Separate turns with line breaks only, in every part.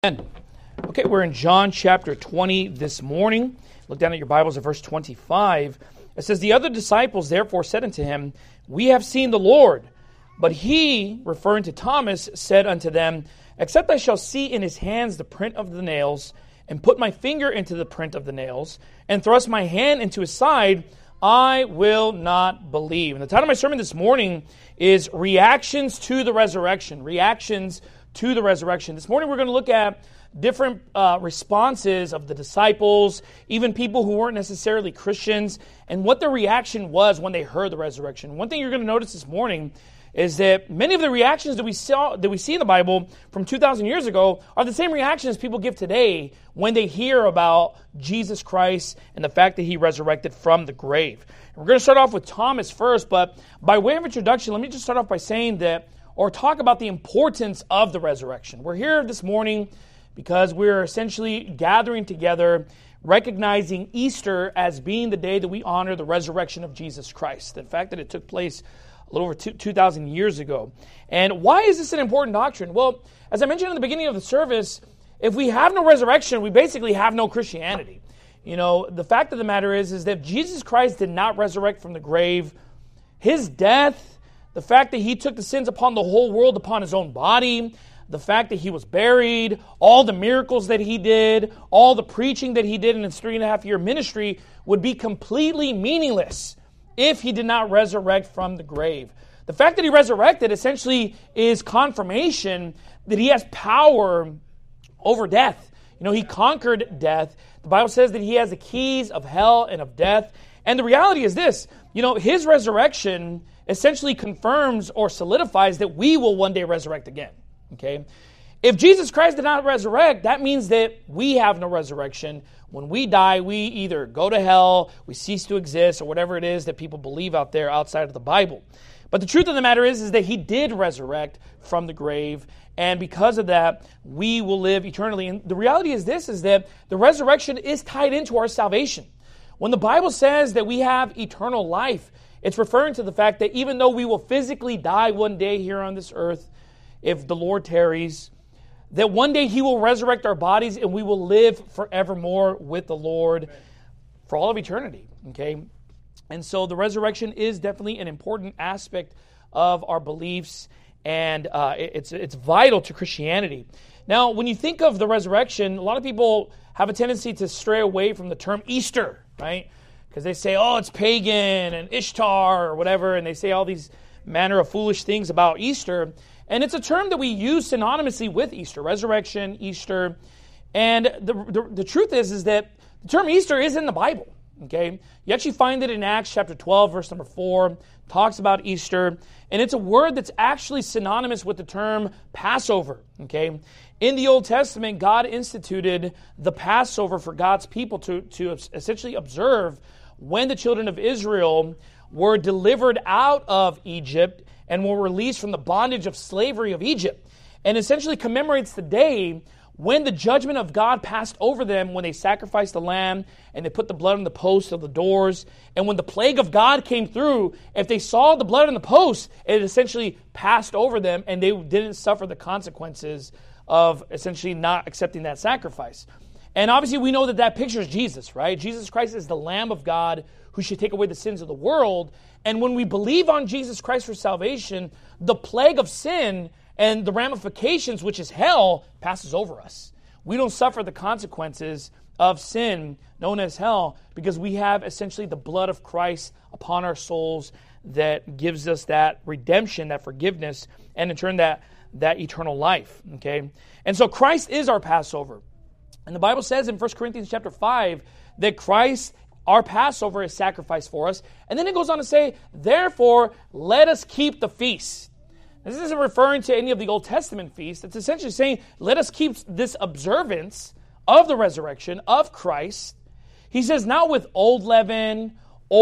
Okay, we're in John chapter 20 this morning. Look down at your Bibles at verse 25. It says, "The other disciples therefore said unto him, We have seen the Lord. But he, referring to Thomas, said unto them, Except I shall see in his hands the print of the nails, and put my finger into the print of the nails, and thrust my hand into his side, I will not believe." And the title of my sermon this morning is Reactions to the Resurrection. Reactions to the resurrection. This morning we're going to look at different responses of the disciples, even people who weren't necessarily Christians, and what their reaction was when they heard the resurrection. One thing you're going to notice this morning is that many of the reactions that we see in the Bible from 2,000 years ago are the same reactions people give today when they hear about Jesus Christ and the fact that he resurrected from the grave. And we're going to start off with Thomas first, but by way of introduction, let me just start off by saying that, or talk about the importance of the resurrection. We're here this morning because we're essentially gathering together, recognizing Easter as being the day that we honor the resurrection of Jesus Christ. The fact that it took place a little over 2,000 years ago. And why is this an important doctrine? Well, as I mentioned in the beginning of the service, if we have no resurrection, we basically have no Christianity. You know, the fact of the matter is that Jesus Christ did not resurrect from the grave. His death, the fact that he took the sins upon the whole world upon his own body, the fact that he was buried, all the miracles that he did, all the preaching that he did in his 3.5-year ministry would be completely meaningless if he did not resurrect from the grave. The fact that he resurrected essentially is confirmation that he has power over death. You know, he conquered death. The Bible says that he has the keys of hell and of death. And the reality is this, you know, his resurrection essentially confirms or solidifies that we will one day resurrect again. Okay? If Jesus Christ did not resurrect, that means that we have no resurrection. When we die, we either go to hell, we cease to exist, or whatever it is that people believe out there outside of the Bible. But the truth of the matter is that he did resurrect from the grave, and because of that, we will live eternally. And the reality is this, is that the resurrection is tied into our salvation. When the Bible says that we have eternal life, it's referring to the fact that even though we will physically die one day here on this earth, if the Lord tarries, that one day he will resurrect our bodies and we will live forevermore with the Lord for all of eternity. Okay? And so the resurrection is definitely an important aspect of our beliefs, and it's vital to Christianity. Now, when you think of the resurrection, a lot of people have a tendency to stray away from the term Easter, right? Because they say, oh, it's pagan and Ishtar or whatever, and they say all these manner of foolish things about Easter. And it's a term that we use synonymously with Easter, resurrection, Easter. And the truth is that the term Easter is in the Bible. Okay, you actually find it in Acts chapter 12, verse number 4, talks about Easter, and it's a word that's actually synonymous with the term Passover. Okay, in the Old Testament, God instituted the Passover for God's people to essentially observe when the children of Israel were delivered out of Egypt and were released from the bondage of slavery of Egypt, and essentially commemorates the day when the judgment of God passed over them, when they sacrificed the lamb and they put the blood on the posts of the doors. And when the plague of God came through, if they saw the blood on the post, it essentially passed over them and they didn't suffer the consequences of essentially not accepting that sacrifice. And obviously we know that that pictures Jesus, right? Jesus Christ is the Lamb of God who should take away the sins of the world. And when we believe on Jesus Christ for salvation, the plague of sin and the ramifications, which is hell, passes over us. We don't suffer the consequences of sin, known as hell, because we have essentially the blood of Christ upon our souls that gives us that redemption, that forgiveness, and in turn that eternal life. Okay, and so Christ is our Passover. And the Bible says in 1 Corinthians chapter 5 that Christ, our Passover, is sacrificed for us. And then it goes on to say, therefore, let us keep the feast. This isn't referring to any of the Old Testament feasts. It's essentially saying, let us keep this observance of the resurrection of Christ. He says, not with old leaven,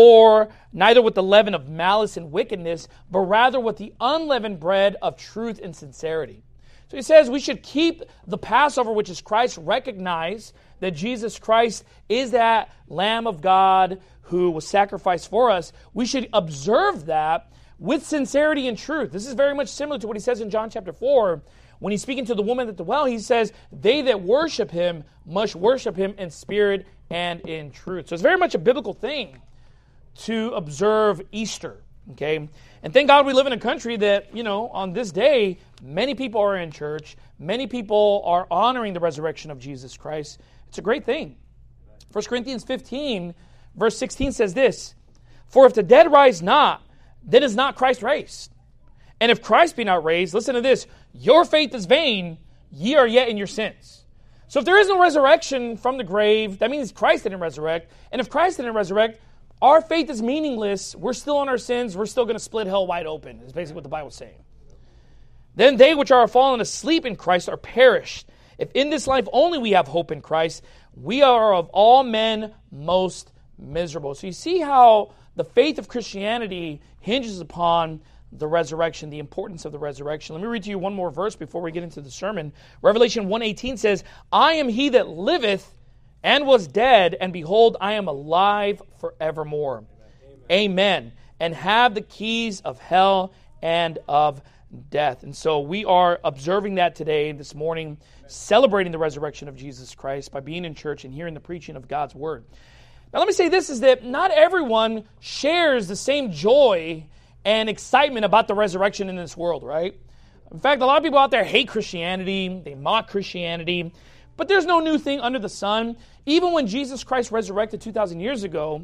or neither with the leaven of malice and wickedness, but rather with the unleavened bread of truth and sincerity. So he says we should keep the Passover, which is Christ, recognize that Jesus Christ is that Lamb of God who was sacrificed for us. We should observe that with sincerity and truth. This is very much similar to what he says in John chapter 4, when he's speaking to the woman at the well, he says, they that worship him must worship him in spirit and in truth. So it's very much a biblical thing to observe Easter, okay? And thank God we live in a country that, on this day, many people are in church. Many people are honoring the resurrection of Jesus Christ. It's a great thing. 1 Corinthians 15, verse 16 says this, for if the dead rise not, then is not Christ raised. And if Christ be not raised, listen to this, your faith is vain, ye are yet in your sins. So if there is no resurrection from the grave, that means Christ didn't resurrect. And if Christ didn't resurrect, our faith is meaningless. We're still in our sins. We're still going to split hell wide open, is basically what the Bible's saying. Then they which are fallen asleep in Christ are perished. If in this life only we have hope in Christ, we are of all men most miserable. So you see how the faith of Christianity hinges upon the resurrection, the importance of the resurrection. Let me read to you one more verse before we get into the sermon. Revelation 1:18 says, I am he that liveth and was dead, and behold, I am alive forevermore. Amen. And have the keys of hell and of death. And so we are observing that today, this morning, celebrating the resurrection of Jesus Christ by being in church and hearing the preaching of God's word. Now let me say this, is that not everyone shares the same joy and excitement about the resurrection in this world, right? In fact, a lot of people out there hate Christianity, they mock Christianity, but there's no new thing under the sun. Even when Jesus Christ resurrected 2,000 years ago,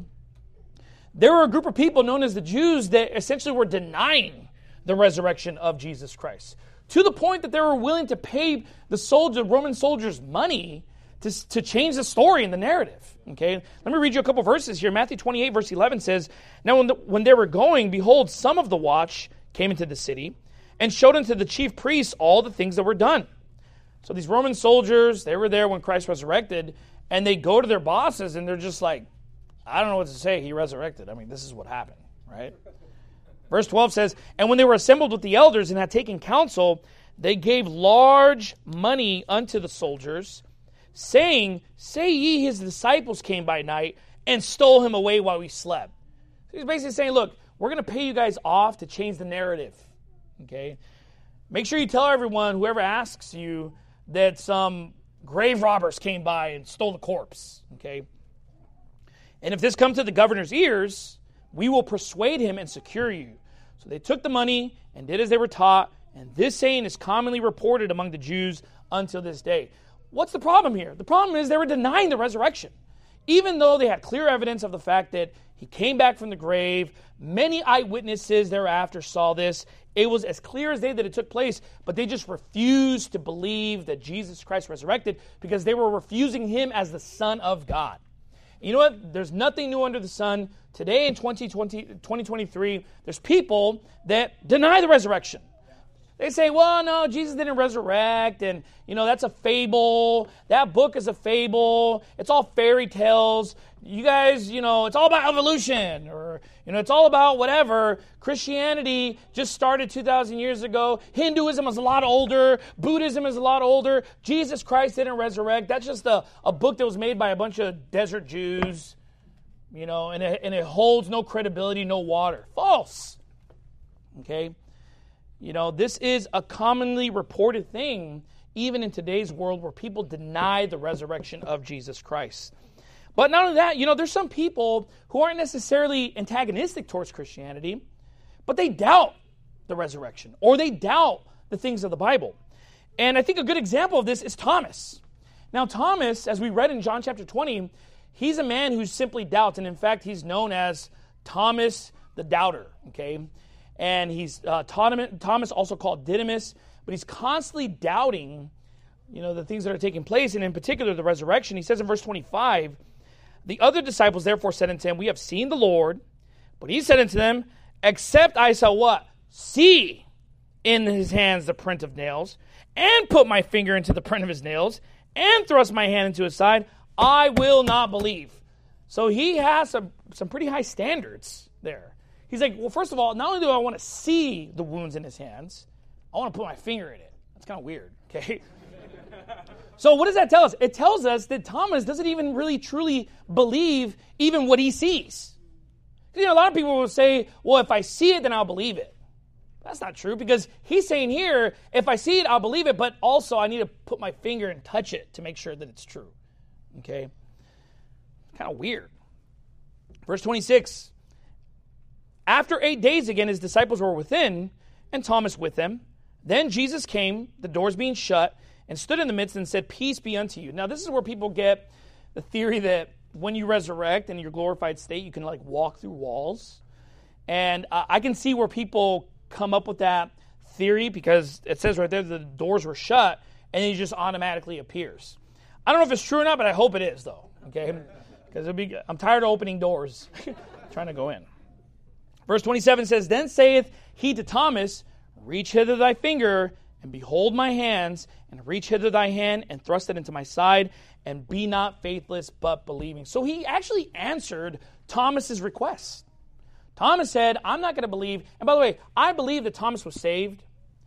there were a group of people known as the Jews that essentially were denying the resurrection of Jesus Christ, to the point that they were willing to pay the Roman soldiers money to change the story and the narrative. Okay, let me read you a couple verses here. Matthew 28, verse 11 says, now when they were going, behold, some of the watch came into the city and showed unto the chief priests all the things that were done. So these Roman soldiers, they were there when Christ resurrected, and they go to their bosses and they're just like, I don't know what to say. He resurrected. I mean, this is what happened, right? Verse 12 says, and when they were assembled with the elders and had taken counsel, they gave large money unto the soldiers, saying, say ye his disciples came by night and stole him away while we slept. So he's basically saying, look, we're going to pay you guys off to change the narrative. Okay? Make sure you tell everyone, whoever asks you, that some grave robbers came by and stole the corpse. Okay? And if this comes to the governor's ears, we will persuade him and secure you. So they took the money and did as they were taught, and this saying is commonly reported among the Jews until this day. What's the problem here? The problem is they were denying the resurrection. Even though they had clear evidence of the fact that he came back from the grave, many eyewitnesses thereafter saw this. It was as clear as day that it took place, but they just refused to believe that Jesus Christ resurrected because they were refusing him as the Son of God. You know what? There's nothing new under the sun. Today in 2023, there's people that deny the resurrection. They say, well, no, Jesus didn't resurrect, and, that's a fable. That book is a fable. It's all fairy tales. You guys, it's all about evolution, or, it's all about whatever. Christianity just started 2,000 years ago. Hinduism is a lot older. Buddhism is a lot older. Jesus Christ didn't resurrect. That's just a book that was made by a bunch of desert Jews, and it holds no credibility, no water. False. Okay? This is a commonly reported thing, even in today's world, where people deny the resurrection of Jesus Christ. But not only that, there's some people who aren't necessarily antagonistic towards Christianity, but they doubt the resurrection, or they doubt the things of the Bible. And I think a good example of this is Thomas. Now, Thomas, as we read in John chapter 20, he's a man who simply doubts, and in fact, he's known as Thomas the Doubter, okay? And he's Thomas, also called Didymus, but he's constantly doubting, the things that are taking place, and in particular the resurrection. He says in verse 25, the other disciples therefore said unto him, we have seen the Lord. But he said unto them, except I shall what? See in his hands the print of nails, and put my finger into the print of his nails, and thrust my hand into his side, I will not believe. So he has some pretty high standards there. He's like, well, first of all, not only do I want to see the wounds in his hands, I want to put my finger in it. That's kind of weird, okay? So what does that tell us? It tells us that Thomas doesn't even really truly believe even what he sees. A lot of people will say, well, if I see it, then I'll believe it. That's not true, because he's saying here, if I see it, I'll believe it, but also I need to put my finger and touch it to make sure that it's true. Okay? Kind of weird. Verse 26, after 8 days again, his disciples were within, and Thomas with them. Then Jesus came, the doors being shut, and stood in the midst and said, peace be unto you. Now, this is where people get the theory that when you resurrect in your glorified state, you can like walk through walls. And I can see where people come up with that theory, because it says right there the doors were shut, and he just automatically appears. I don't know if it's true or not, but I hope it is, though. Okay, because I'm tired of opening doors, trying to go in. Verse 27 says, then saith he to Thomas, reach hither thy finger, and behold my hands, and reach hither thy hand, and thrust it into my side, and be not faithless, but believing. So he actually answered Thomas's request. Thomas said, I'm not going to believe. And by the way, I believe that Thomas was saved.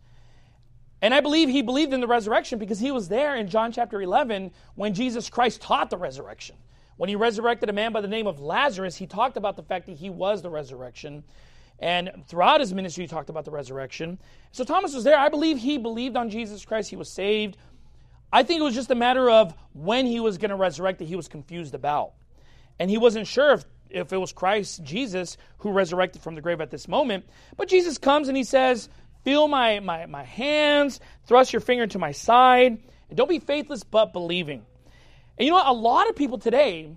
And I believe he believed in the resurrection because he was there in John chapter 11 when Jesus Christ taught the resurrection. When he resurrected a man by the name of Lazarus, he talked about the fact that he was the resurrection. And throughout his ministry, he talked about the resurrection. So Thomas was there. I believe he believed on Jesus Christ. He was saved. I think it was just a matter of when he was going to resurrect that he was confused about. And he wasn't sure if it was Christ, Jesus, who resurrected from the grave at this moment. But Jesus comes and he says, feel my hands, thrust your finger into my side, and don't be faithless but believing. And you know what? A lot of people today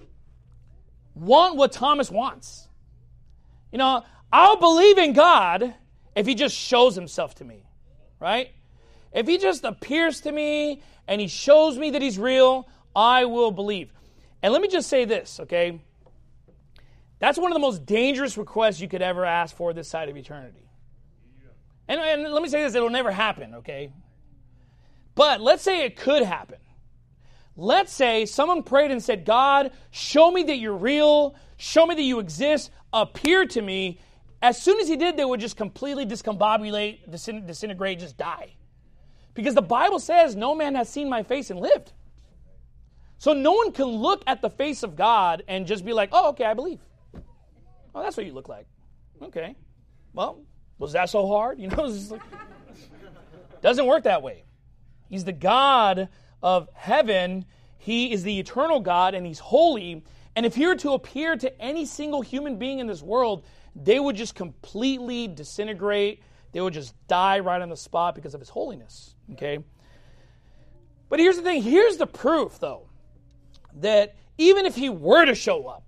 want what Thomas wants. You know, I'll believe in God if he just shows himself to me, right? If he just appears to me and he shows me that he's real, I will believe. And let me just say this, okay? That's one of the most dangerous requests you could ever ask for this side of eternity. And let me say this, it'll never happen, okay? But let's say it could happen. Let's say someone prayed and said, God, show me that you're real, show me that you exist, appear to me. As soon as he did, they would just completely discombobulate, disintegrate, just die. Because the Bible says, no man has seen my face and lived. So no one can look at the face of God and just be like, oh, okay, I believe. Oh, that's what you look like. Okay. Well, was that so hard? You know, it's like, doesn't work that way. He's the God of heaven. He is the eternal God, and he's holy. And if he were to appear to any single human being in this world, they would just completely disintegrate. They would just die right on the spot because of his holiness. Okay? But here's the thing. Here's the proof, though, that even if he were to show up,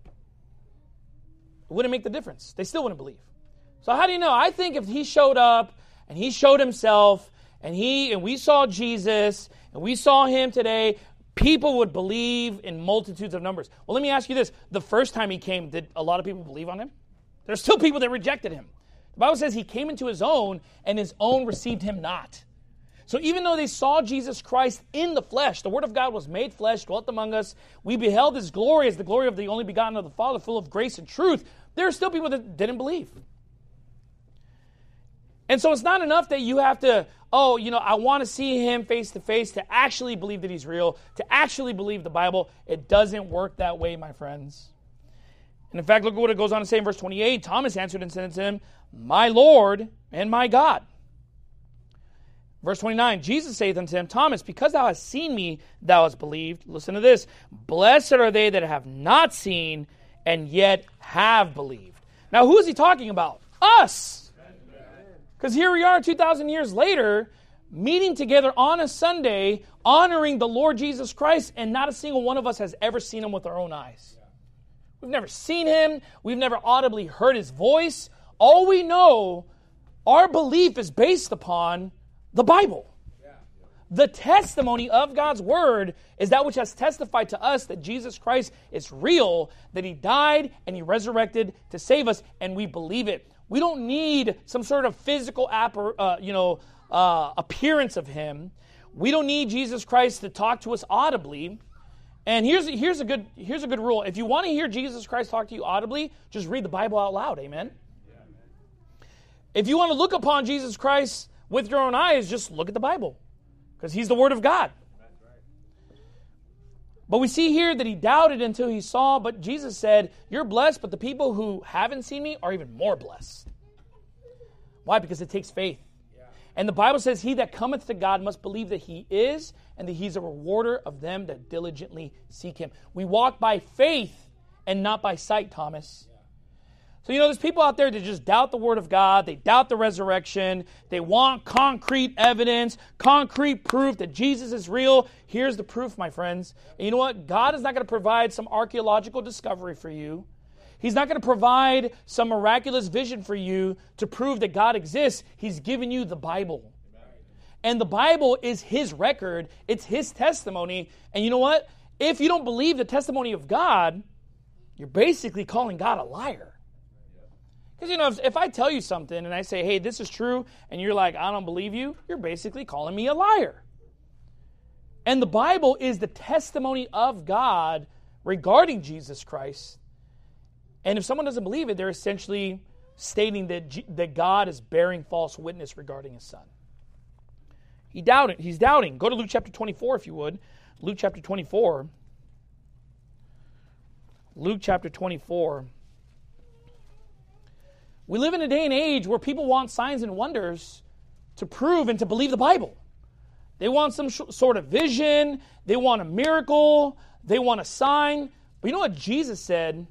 it wouldn't make the difference. They still wouldn't believe. So how do you know? I think if he showed up and he showed himself and we saw Jesus and we saw him today, people would believe in multitudes of numbers. Well, let me ask you this. The first time he came, did a lot of people believe on him? There's still people that rejected him. The Bible says he came into his own and his own received him not. So even though they saw Jesus Christ in the flesh, the Word of God was made flesh, dwelt among us, we beheld his glory as the glory of the only begotten of the Father, full of grace and truth, there are still people that didn't believe. And so it's not enough that you have to, I want to see him face to face to actually believe that he's real, to actually believe the Bible. It doesn't work that way, my friends. And in fact, look at what it goes on to say in verse 28. Thomas answered and said unto him, my Lord and my God. Verse 29, Jesus saith unto him, Thomas, because thou hast seen me, thou hast believed. Listen to this. Blessed are they that have not seen and yet have believed. Now, who is he talking about? Us. Because here we are 2,000 years later, meeting together on a Sunday, honoring the Lord Jesus Christ, and not a single one of us has ever seen him with our own eyes. We've never seen him. We've never audibly heard his voice. All we know, our belief is based upon the Bible. The testimony of God's Word is that which has testified to us that Jesus Christ is real, that he died and he resurrected to save us, and we believe it. We don't need some sort of physical appearance of him. We don't need Jesus Christ to talk to us audibly. And here's a good rule. If you want to hear Jesus Christ talk to you audibly, just read the Bible out loud. Amen? If you want to look upon Jesus Christ with your own eyes, just look at the Bible. Because he's the Word of God. But we see here that he doubted until he saw, but Jesus said, you're blessed, but the people who haven't seen me are even more blessed. Why? Because it takes faith. And the Bible says, he that cometh to God must believe that he is, and that he's a rewarder of them that diligently seek him. We walk by faith and not by sight, Thomas. So, there's people out there that just doubt the word of God. They doubt the resurrection. They want concrete evidence, concrete proof that Jesus is real. Here's the proof, my friends. And you know what? God is not going to provide some archaeological discovery for you. He's not going to provide some miraculous vision for you to prove that God exists. He's given you the Bible. And the Bible is his record. It's his testimony. And you know what? If you don't believe the testimony of God, you're basically calling God a liar. Because, if I tell you something and I say, hey, this is true, and you're like, I don't believe you, you're basically calling me a liar. And the Bible is the testimony of God regarding Jesus Christ. And if someone doesn't believe it, they're essentially stating that God is bearing false witness regarding his son. He's doubting. Go to Luke chapter 24, if you would. Luke chapter 24. Luke chapter 24. We live in a day and age where people want signs and wonders to prove and to believe the Bible. They want some sort of vision. They want a miracle. They want a sign. But you know what Jesus said?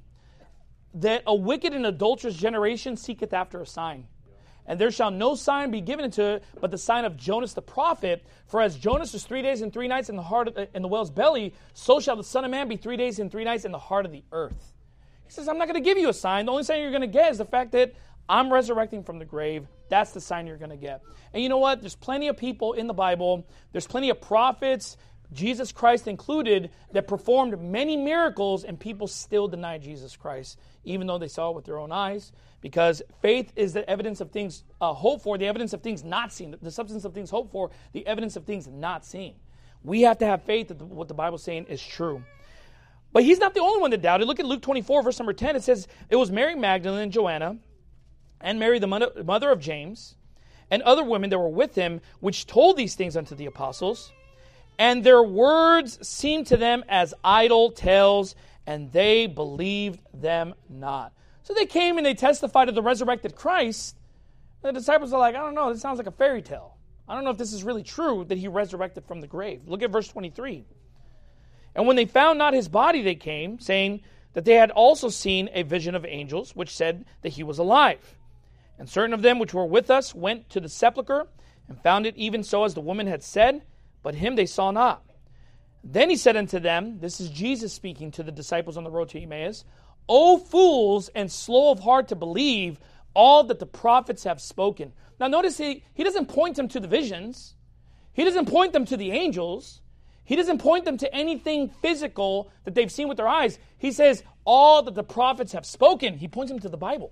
That a wicked and adulterous generation seeketh after a sign. And there shall no sign be given unto it, but the sign of Jonas the prophet. For as Jonas was 3 days and 3 nights in the whale's belly, so shall the Son of Man be 3 days and 3 nights in the heart of the earth. He says, I'm not going to give you a sign. The only sign you're going to get is the fact that I'm resurrecting from the grave. That's the sign you're going to get. And you know what? There's plenty of people in the Bible. There's plenty of prophets, Jesus Christ included, that performed many miracles, and people still deny Jesus Christ, even though they saw it with their own eyes. Because faith is the evidence of things hoped for, the evidence of things not seen, the substance of things hoped for, the evidence of things not seen. We have to have faith that what the Bible's saying is true. But he's not the only one that doubted. Look at Luke 24, verse number 10. It says, it was Mary Magdalene and Joanna, and Mary the mother of James, and other women that were with him, which told these things unto the apostles. And their words seemed to them as idle tales, and they believed them not. So they came and they testified of the resurrected Christ. And the disciples are like, I don't know, this sounds like a fairy tale. I don't know if this is really true that he resurrected from the grave. Look at verse 23. And when they found not his body, they came, saying that they had also seen a vision of angels, which said that he was alive. And certain of them which were with us went to the sepulchre, and found it even so as the woman had said, but him they saw not. Then he said unto them, this is Jesus speaking to the disciples on the road to Emmaus, O fools, and slow of heart to believe all that the prophets have spoken. Now notice he doesn't point them to the visions. He doesn't point them to the angels. He doesn't point them to anything physical that they've seen with their eyes. He says, all that the prophets have spoken. He points them to the Bible.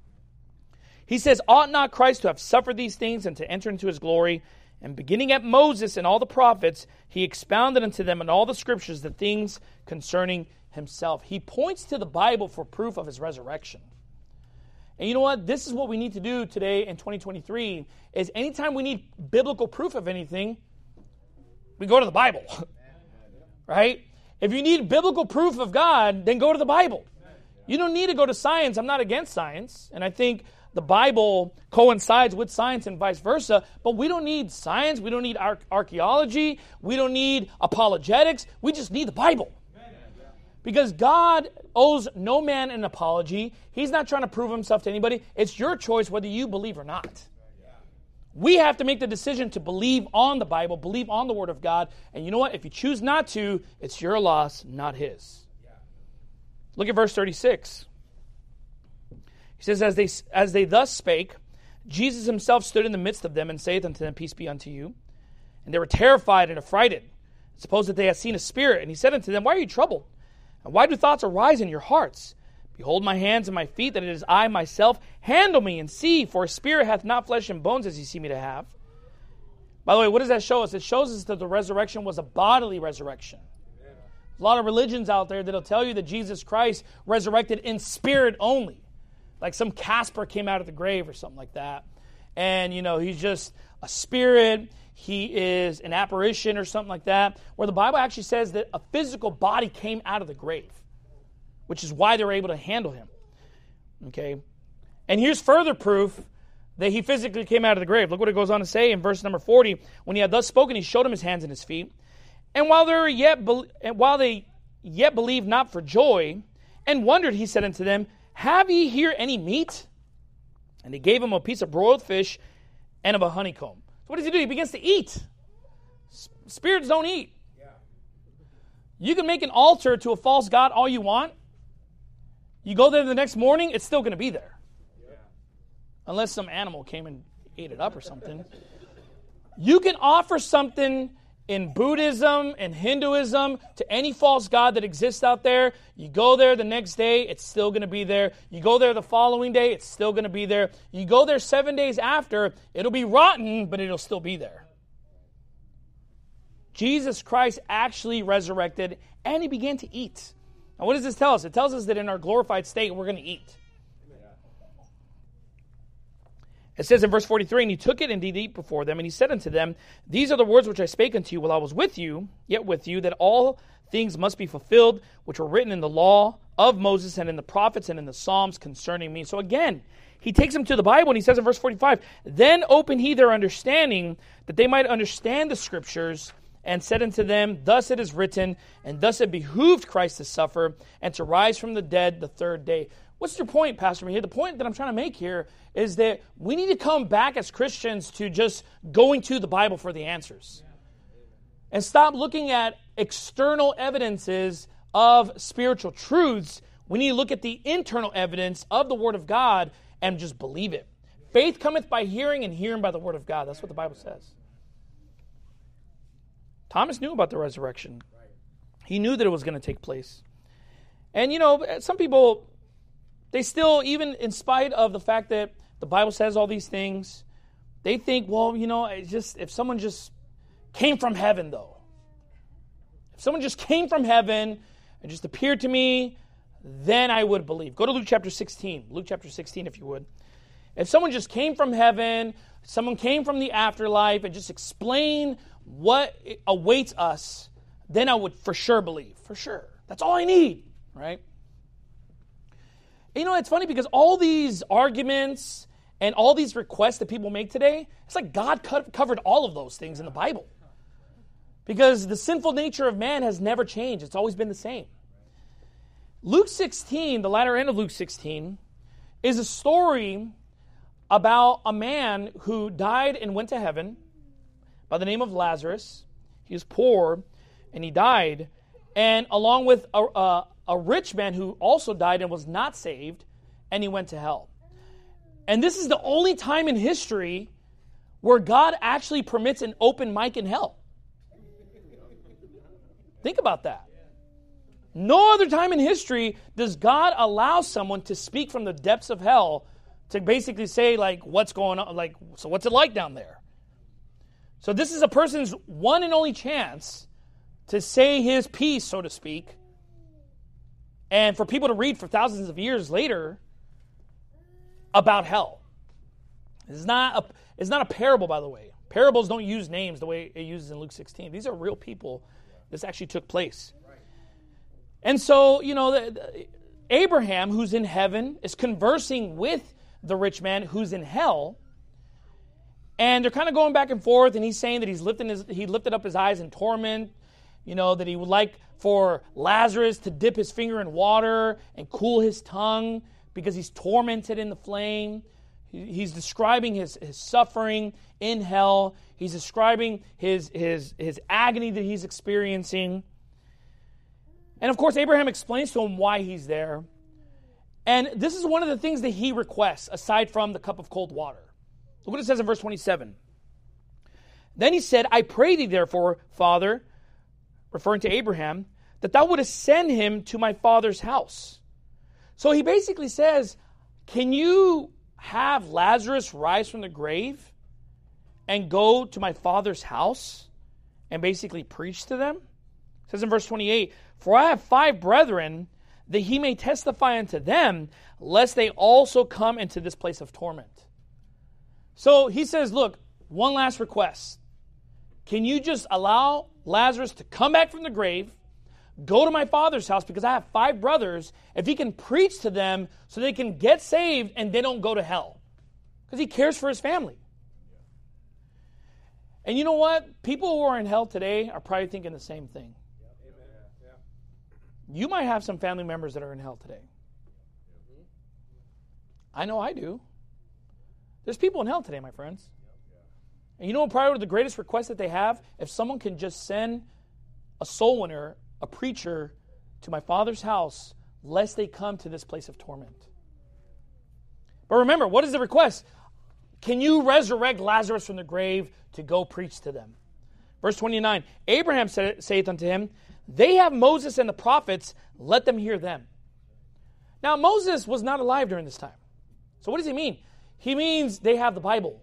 He says, ought not Christ to have suffered these things and to enter into his glory? And beginning at Moses and all the prophets, he expounded unto them in all the scriptures the things concerning himself. He points to the Bible for proof of his resurrection. And you know what? This is what we need to do today in 2023, is anytime we need biblical proof of anything, we go to the Bible. Right? If you need biblical proof of God, then go to the Bible. You don't need to go to science. I'm not against science. And I think the Bible coincides with science and vice versa. But we don't need science. We don't need archaeology. We don't need apologetics. We just need the Bible. Because God owes no man an apology. He's not trying to prove himself to anybody. It's your choice whether you believe or not. We have to make the decision to believe on the Bible, believe on the Word of God. And you know what? If you choose not to, it's your loss, not his. Look at verse 36. He says, as they thus spake, Jesus himself stood in the midst of them and saith unto them, Peace be unto you. And they were terrified and affrighted, suppose that they had seen a spirit. And he said unto them, Why are you troubled? And why do thoughts arise in your hearts? Behold my hands and my feet, that it is I myself. Handle me and see, for a spirit hath not flesh and bones as ye see me to have. By the way, what does that show us? It shows us that the resurrection was a bodily resurrection. There's a lot of religions out there that'll tell you that Jesus Christ resurrected in spirit only. Like some Casper came out of the grave or something like that. And, he's just a spirit. He is an apparition or something like that. Where the Bible actually says that a physical body came out of the grave, which is why they were able to handle him. Okay? And here's further proof that he physically came out of the grave. Look what it goes on to say in verse number 40. When he had thus spoken, he showed him his hands and his feet. And while they yet believed not for joy, and wondered, he said unto them, Have ye here any meat? And they gave him a piece of broiled fish and of a honeycomb. So what does he do? He begins to eat. Spirits don't eat. You can make an altar to a false god all you want. You go there the next morning, it's still going to be there. Unless some animal came and ate it up or something. You can offer something in Buddhism and Hinduism to any false god that exists out there. You go there the next day, it's still going to be there. You go there the following day, it's still going to be there. You go there 7 days after, it'll be rotten, but it'll still be there. Jesus Christ actually resurrected, and he began to eat. Now, what does this tell us? It tells us that in our glorified state, we're going to eat. It says in verse 43, And he took it and did eat before them, and he said unto them, These are the words which I spake unto you while I was with you, yet with you, that all things must be fulfilled, which were written in the law of Moses and in the prophets and in the Psalms concerning me. So again, he takes them to the Bible, and he says in verse 45, Then opened he their understanding, that they might understand the Scriptures, and said unto them, Thus it is written, and thus it behooved Christ to suffer, and to rise from the dead the third day. What's your point, Pastor Mejia? The point that I'm trying to make here is that we need to come back as Christians to just going to the Bible for the answers. And stop looking at external evidences of spiritual truths. We need to look at the internal evidence of the Word of God and just believe it. Faith cometh by hearing, and hearing by the Word of God. That's what the Bible says. Thomas knew about the resurrection. He knew that it was going to take place. And, some people, they still, even in spite of the fact that the Bible says all these things, they think, well, if someone just came from heaven, though. If someone just came from heaven and just appeared to me, then I would believe. Go to Luke chapter 16. Luke chapter 16, if you would. If someone just came from heaven, someone came from the afterlife and just explained what awaits us, then I would for sure believe. For sure. That's all I need, right? It's funny because all these arguments and all these requests that people make today, it's like God covered all of those things in the Bible. Because the sinful nature of man has never changed. It's always been the same. Luke 16, the latter end of Luke 16, is a story about a man who died and went to heaven by the name of Lazarus. He was poor, and he died. And along with a rich man who also died and was not saved, and he went to hell. And this is the only time in history where God actually permits an open mic in hell. Think about that. No other time in history does God allow someone to speak from the depths of hell to basically say, what's going on? So what's it like down there? So this is a person's one and only chance to say his piece, so to speak, and for people to read for thousands of years later about hell. It's not a parable, by the way. Parables don't use names the way it uses in Luke 16. These are real people. This actually took place. And so, Abraham, who's in heaven, is conversing with the rich man who's in hell. And they're kind of going back and forth, and he's saying that he lifted up his eyes in torment, that he would like for Lazarus to dip his finger in water and cool his tongue because he's tormented in the flame. He's describing his suffering in hell. He's describing his agony that he's experiencing. And of course, Abraham explains to him why he's there. And this is one of the things that he requests, aside from the cup of cold water. Look what it says in verse 27. Then he said, I pray thee therefore, Father, referring to Abraham, that thou wouldest send him to my father's house. So he basically says, can you have Lazarus rise from the grave and go to my father's house and basically preach to them? It says in verse 28, For I have 5 brethren, that he may testify unto them, lest they also come into this place of torment. So he says, look, one last request. Can you just allow Lazarus to come back from the grave, go to my father's house, because I have 5 brothers, if he can preach to them so they can get saved and they don't go to hell. Because he cares for his family. And you know what? People who are in hell today are probably thinking the same thing. You might have some family members that are in hell today. I know I do. There's people in hell today, my friends. And you know, probably the greatest request that they have, if someone can just send a soul winner, a preacher, to my Father's house, lest they come to this place of torment. But remember, what is the request? Can you resurrect Lazarus from the grave to go preach to them? Verse 29, Abraham saith unto him, they have Moses and the prophets, let them hear them. Now, Moses was not alive during this time. So what does he mean? He means they have the Bible.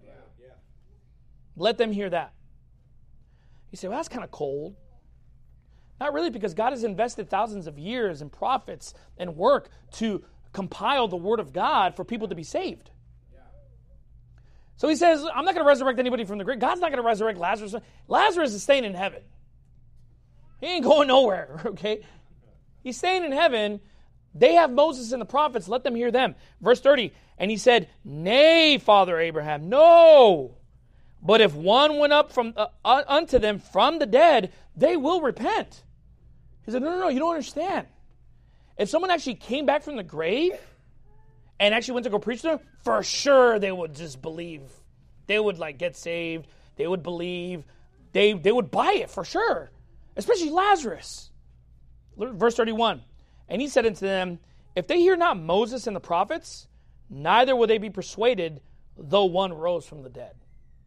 Let them hear that. You say, well, that's kind of cold. Not really, because God has invested thousands of years in prophets and work to compile the Word of God for people to be saved. So he says, I'm not going to resurrect anybody from the grave. God's not going to resurrect Lazarus. Lazarus is staying in heaven. He ain't going nowhere, okay? He's staying in heaven. They have Moses and the prophets. Let them hear them. Verse 30, and he said, nay, Father Abraham, no. But if one went up from unto them from the dead, they will repent. He said, no, you don't understand. If someone actually came back from the grave and actually went to go preach to them, for sure they would just believe. They would get saved. They would believe. They would buy it for sure. Especially Lazarus. Verse 31. And he said unto them, if they hear not Moses and the prophets, neither will they be persuaded, though one rose from the dead.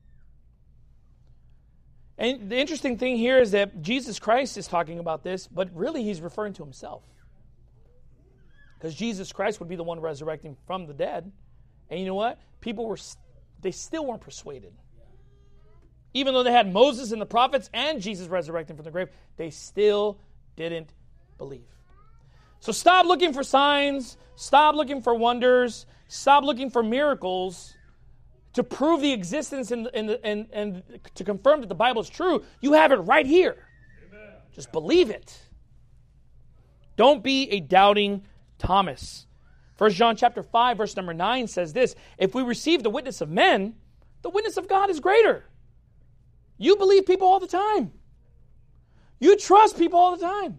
And the interesting thing here is that Jesus Christ is talking about this, but really he's referring to himself. Because Jesus Christ would be the one resurrecting from the dead. And you know what? People they still weren't persuaded. Even though they had Moses and the prophets and Jesus resurrecting from the grave, they still didn't believe. So stop looking for signs, stop looking for wonders, stop looking for miracles to prove the existence and to confirm that the Bible is true. You have it right here. Amen. Just believe it. Don't be a doubting Thomas. 1 John chapter 5, verse number 9 says this, if we receive the witness of men, the witness of God is greater. You believe people all the time. You trust people all the time.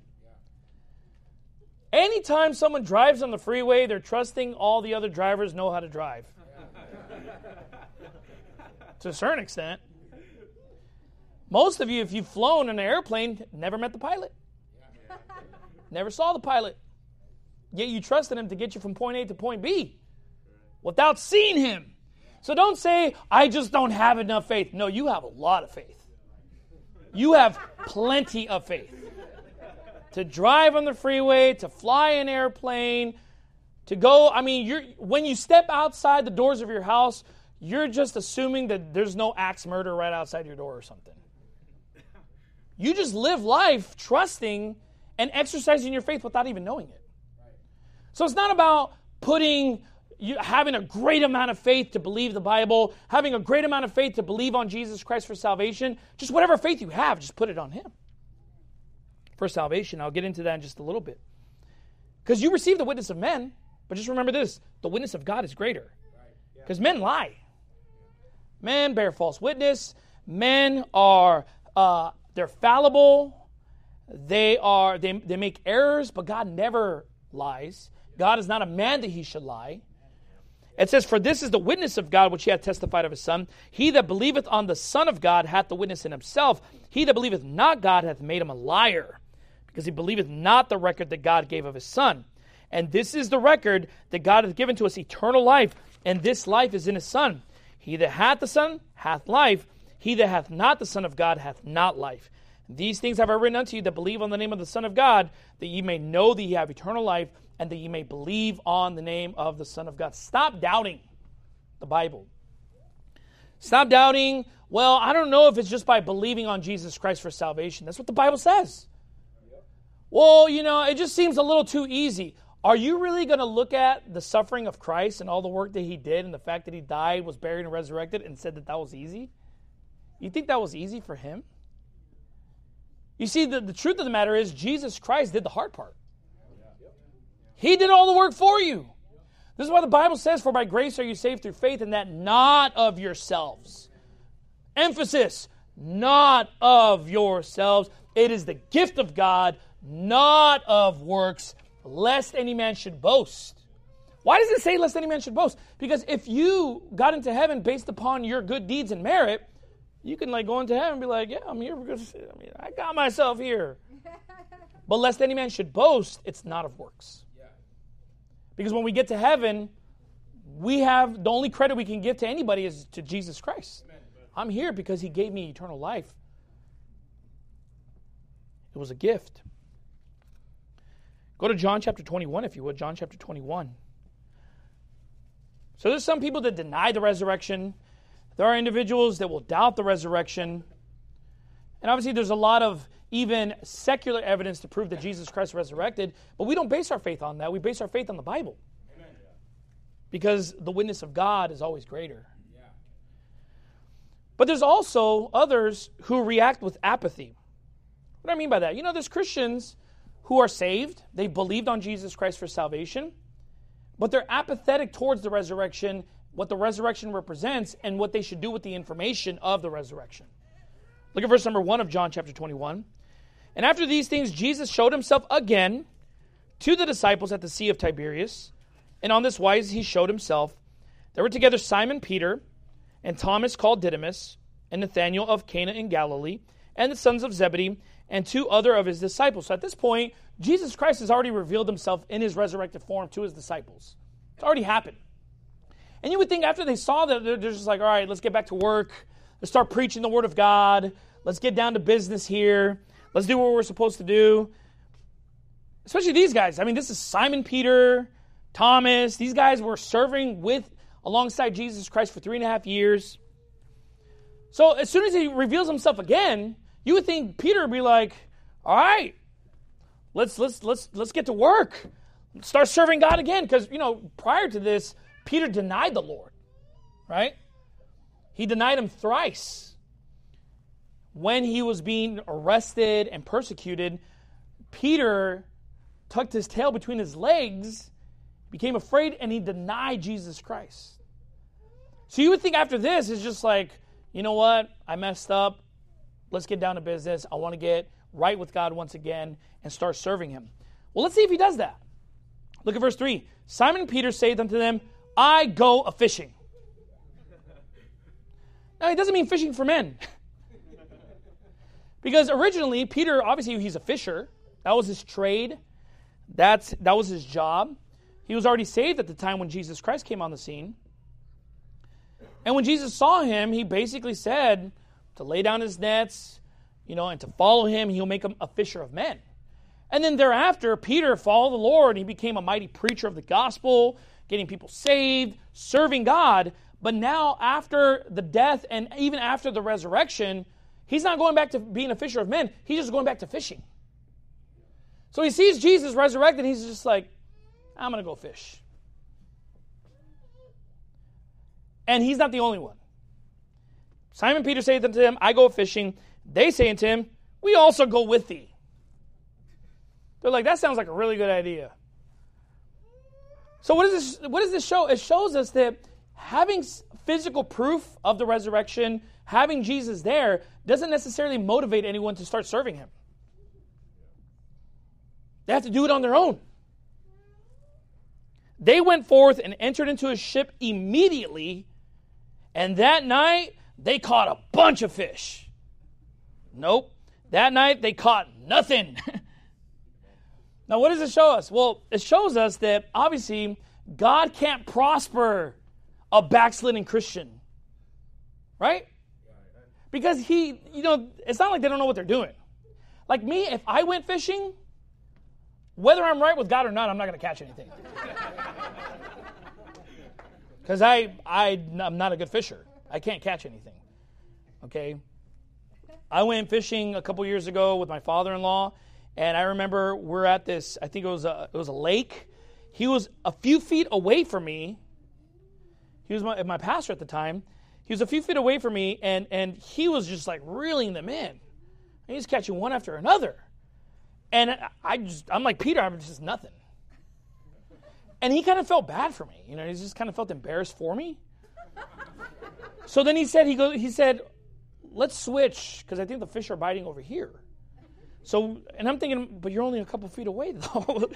Anytime someone drives on the freeway, they're trusting all the other drivers know how to drive. To a certain extent. Most of you, if you've flown in an airplane, never met the pilot. Never saw the pilot. Yet you trusted him to get you from point A to point B without seeing him. So don't say, I just don't have enough faith. No, you have a lot of faith. You have plenty of faith. To drive on the freeway, to fly an airplane, to go, when you step outside the doors of your house, you're just assuming that there's no axe murder right outside your door or something. You just live life trusting and exercising your faith without even knowing it. So it's not about having a great amount of faith to believe the Bible, having a great amount of faith to believe on Jesus Christ for salvation. Just whatever faith you have, just put it on him. For salvation, I'll get into that in just a little bit. Because you receive the witness of men, but just remember this, the witness of God is greater. Because men lie. Men bear false witness. Men are, they're fallible. They make errors, but God never lies. God is not a man that he should lie. It says, for this is the witness of God, which he hath testified of his Son. He that believeth on the Son of God hath the witness in himself. He that believeth not God hath made him a liar, because he believeth not the record that God gave of his Son. And this is the record that God hath given to us, eternal life, and this life is in his Son. He that hath the Son hath life. He that hath not the Son of God hath not life. These things have I written unto you that believe on the name of the Son of God, that ye may know that ye have eternal life, and that ye may believe on the name of the Son of God. Stop doubting the Bible. Stop doubting, well, I don't know if it's just by believing on Jesus Christ for salvation. That's what the Bible says. Well, it just seems a little too easy. Are you really going to look at the suffering of Christ and all the work that he did and the fact that he died, was buried, and resurrected and said that was easy? You think that was easy for him? You see, the truth of the matter is Jesus Christ did the hard part. He did all the work for you. This is why the Bible says, for by grace are you saved through faith, and that not of yourselves. Emphasis, not of yourselves. It is the gift of God, not of works, lest any man should boast. Why does it say lest any man should boast? Because if you got into heaven based upon your good deeds and merit, you can go into heaven and be like, yeah, I'm here because I got myself here. But lest any man should boast, it's not of works. Because when we get to heaven, we have the only credit we can give to anybody is to Jesus Christ. Amen. I'm here because he gave me eternal life. It was a gift. Go to John chapter 21, if you would. John chapter 21. So there's some people that deny the resurrection. There are individuals that will doubt the resurrection. And obviously there's a lot of even secular evidence to prove that Jesus Christ resurrected, but we don't base our faith on that. We base our faith on the Bible. Amen. Because the witness of God is always greater. Yeah. But there's also others who react with apathy. What do I mean by that? There's Christians who are saved. They believed on Jesus Christ for salvation, but they're apathetic towards the resurrection, what the resurrection represents, and what they should do with the information of the resurrection. Look at verse number 1 of John chapter 21. And after these things, Jesus showed himself again to the disciples at the Sea of Tiberias. And on this wise he showed himself. There were together Simon Peter, and Thomas called Didymus, and Nathanael of Cana in Galilee, and the sons of Zebedee, and 2 other of his disciples. So at this point, Jesus Christ has already revealed himself in his resurrected form to his disciples. It's already happened. And you would think after they saw that, they're just like, all right, let's get back to work. Let's start preaching the word of God. Let's get down to business here. Let's do what we're supposed to do. Especially these guys. I mean, this is Simon Peter, Thomas. These guys were serving alongside Jesus Christ for 3.5 years. So as soon as he reveals himself again, you would think Peter would be like, all right, let's get to work. Start serving God again. Because, prior to this, Peter denied the Lord. Right? He denied him thrice. When he was being arrested and persecuted, Peter tucked his tail between his legs, became afraid, and he denied Jesus Christ. So you would think after this, it's just like, you know what? I messed up. Let's get down to business. I want to get right with God once again and start serving him. Well, let's see if he does that. Look at verse 3. Simon Peter saith unto them, I go a-fishing. Now, he doesn't mean fishing for men. Because originally, Peter, obviously, he's a fisher. That was his trade. That was his job. He was already saved at the time when Jesus Christ came on the scene. And when Jesus saw him, he basically said to lay down his nets, and to follow him, he'll make him a fisher of men. And then thereafter, Peter followed the Lord. He became a mighty preacher of the gospel, getting people saved, serving God. But now, after the death and even after the resurrection, he's not going back to being a fisher of men. He's just going back to fishing. So he sees Jesus resurrected. He's just like, I'm going to go fish. And he's not the only one. Simon Peter saith unto him, I go fishing. They say unto him, we also go with thee. They're like, that sounds like a really good idea. So what does this show? It shows us that having physical proof of the resurrection, having Jesus there, doesn't necessarily motivate anyone to start serving him. They have to do it on their own. They went forth and entered into a ship immediately, and that night they caught a bunch of fish. Nope. That night they caught nothing. Now what does it show us? Well, it shows us that obviously God can't prosper a backslidden Christian. Right? Because it's not like they don't know what they're doing. Like me, if I went fishing, whether I'm right with God or not, I'm not going to catch anything. Because I'm not a good fisher. I can't catch anything. Okay? I went fishing a couple years ago with my father-in-law, and I remember we're at this, I think it was a lake. He was a few feet away from me. He was my pastor at the time. He was a few feet away from me, and he was just like reeling them in. And he was catching one after another. And I'm like, Peter, I'm just nothing. And he kind of felt bad for me. He just kind of felt embarrassed for me. So then he said, let's switch, because I think the fish are biting over here. So, and I'm thinking, but you're only a couple feet away, though.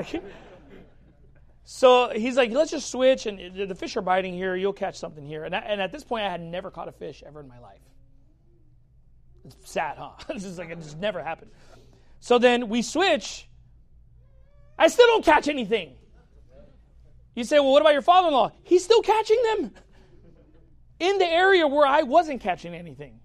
So he's like, let's just switch, and the fish are biting here. You'll catch something here. And at this point, I had never caught a fish ever in my life. It's sad, huh? It's just like it just never happened. So then we switch. I still don't catch anything. You say, well, what about your father-in-law? He's still catching them in the area where I wasn't catching anything.